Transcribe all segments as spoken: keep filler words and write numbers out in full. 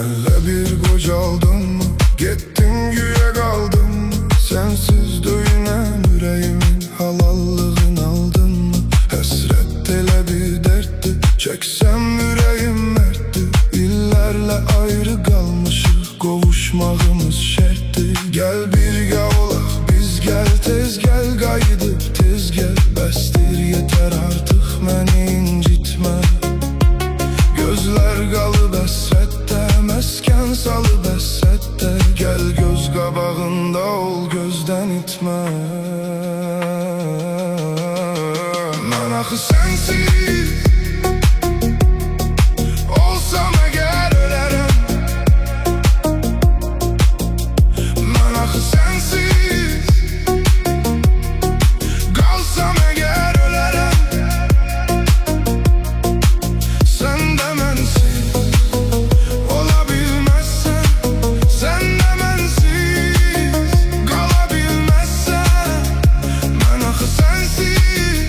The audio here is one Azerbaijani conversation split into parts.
Senle bir kocaldım mı, gittin güye kaldım mı? Sensiz döyünen yüreğimin halallığını aldın mı? Hasret dele bir dertti, çeksem yüreğim mertti. İllerle ayrı kalmışız, kavuşmağımız şertti. Gel bir olaq, biz gel tez gel, qayıdıb tez gel. Bəsdir yeter artık məni incitmə. Gözler qalıb əsrətdə, məskən salıb əsrətdə. Gel göz qabağında ol, gözdən itmə. Mən axı sənsiz olsam əgər ölərəm. Mən axı sənsiz qalsam əgər ölərəm. Sən də mənsiz ola bilməzsən, sən də mənsiz qala bilməzsən. Mən axı sənsiz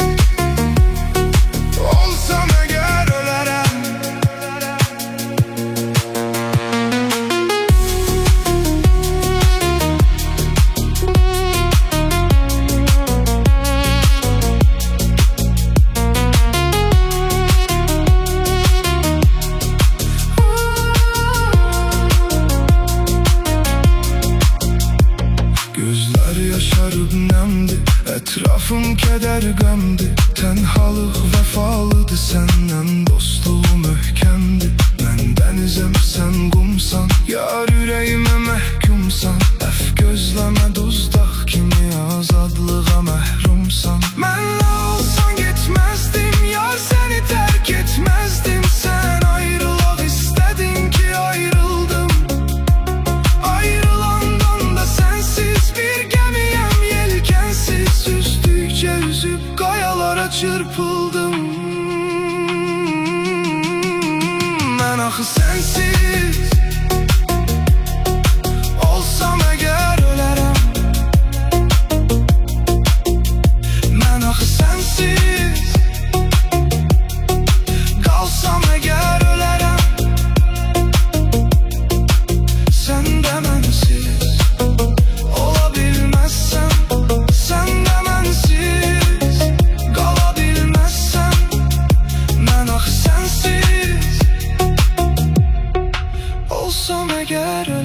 olsam əgər ölərəm. Gözler yaşarıb nəmdi, ətrafım kədər qəmdi. Tənhalıq vəfalıdır, səndən dostluğu möhkəmdir. Mən dənizəm, sən qumsan, yar ürəyimə məhkumsan. Əf gözləmə duzdaq kimi azadlığa məhrumsan. Mənlə olsan getməzdim, yar səni tərk etməzdim. Sən ayrılaq istədin ki ayrıldım. Ayrılandan da sensiz bir gemiyem, yelkensiz. Üzdükçe üzüp kayalara çırpıldım. Ben axı sensiz olsam eğer ölərəm. Ben axı sensiz qalsam eğer ölərəm. Sen de mənsiz ola bilməzsən, sən də mənsiz qala bilməzsən. Mən axı sənsiz olsam əgər